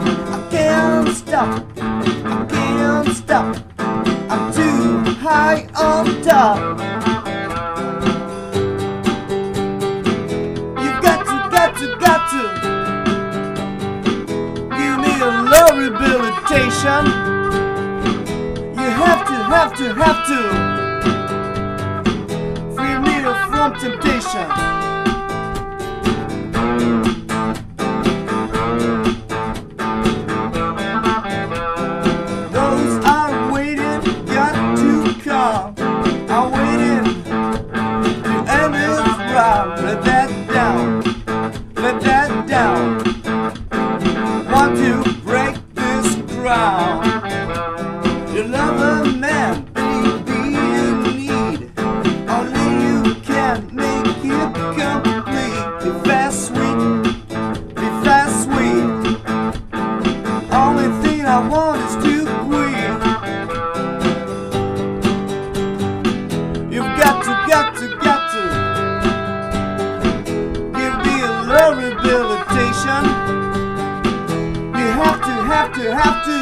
I can't stop, I can't stop. I'm too high on top. You got to give me a love rehabilitation. You have to free me from temptation. Those are waiting, got to come. I'm waiting to end this round. Let that down, let that down. Want to break this ground. You love a man, baby, in need. Only you can make it complete. Be fast, sweet, be fast, sweet. Only thing I want is to breathe. You've got to give me a love rehabilitation. You have to